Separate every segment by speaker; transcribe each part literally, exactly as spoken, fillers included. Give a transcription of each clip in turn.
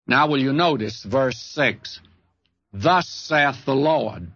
Speaker 1: Now will you notice verse six? Thus saith the Lord,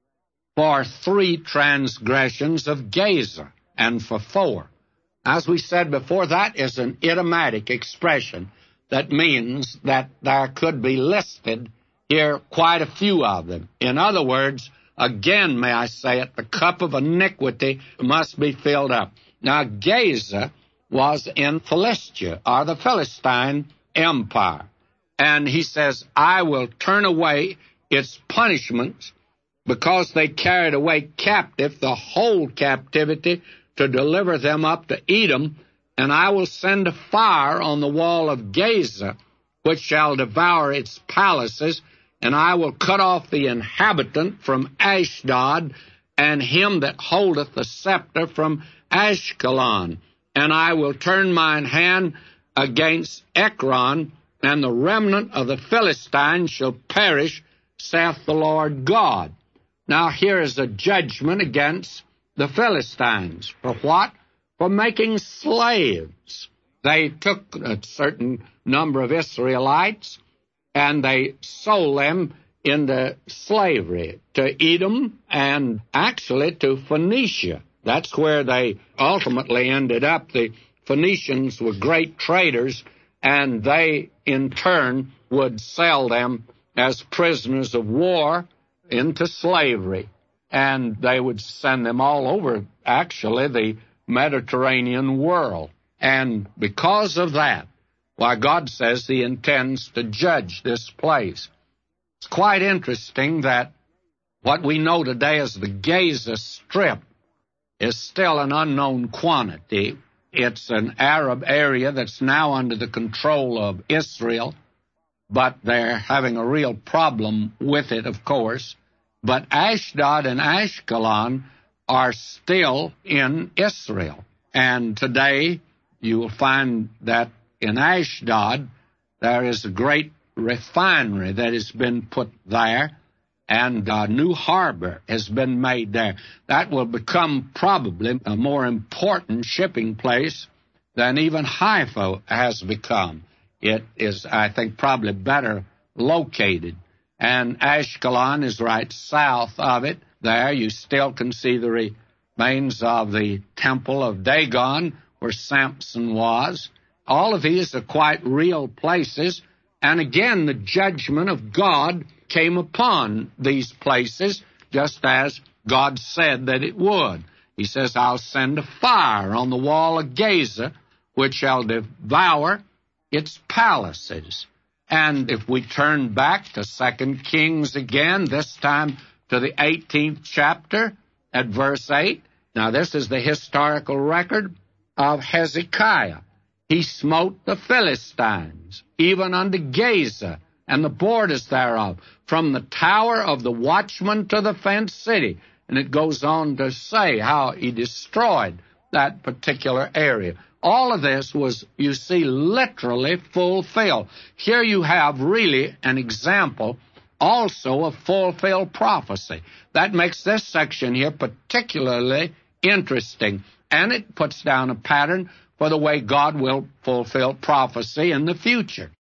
Speaker 1: for three transgressions of Gaza, and for four. As we said before, that is an idiomatic expression that means that there could be listed here quite a few of them. In other words, again, may I say it, the cup of iniquity must be filled up. Now, Gaza was in Philistia, or the Philistine Empire. And he says, I will turn away its punishments because they carried away captive the whole captivity to deliver them up to Edom, and I will send a fire on the wall of Gaza, which shall devour its palaces, and I will cut off the inhabitant from Ashdod, and him that holdeth the scepter from Ashkelon. And I will turn mine hand against Ekron, and the remnant of the Philistines shall perish, saith the Lord God. Now here is a judgment against the Philistines. For what? For making slaves. They took a certain number of Israelites, and they sold them into slavery to Edom and actually to Phoenicia. That's where they ultimately ended up. The Phoenicians were great traders, and they, in turn, would sell them as prisoners of war into slavery. And they would send them all over, actually, the Mediterranean world. And because of that, why, God says He intends to judge this place. It's quite interesting that what we know today as the Gaza Strip is still an unknown quantity. It's an Arab area that's now under the control of Israel, but they're having a real problem with it, of course. But Ashdod and Ashkelon are still in Israel. And today you will find that in Ashdod there is a great refinery that has been put there, and a new harbor has been made there. That will become probably a more important shipping place than even Haifa has become. It is, I think, probably better located. And Ashkelon is right south of it. There you still can see the remains of the temple of Dagon, where Samson was. All of these are quite real places. And again, the judgment of God came upon these places, just as God said that it would. He says, I'll send a fire on the wall of Gaza, which shall devour its palaces. And if we turn back to Second Kings again, this time to the eighteenth chapter at verse eight, now this is the historical record of Hezekiah. He smote the Philistines, even unto Gaza, and the borders thereof, from the tower of the watchman to the fenced city. And it goes on to say how he destroyed that particular area. All of this was, you see, literally fulfilled. Here you have really an example also of fulfilled prophecy. That makes this section here particularly interesting, and it puts down a pattern for the way God will fulfill prophecy in the future.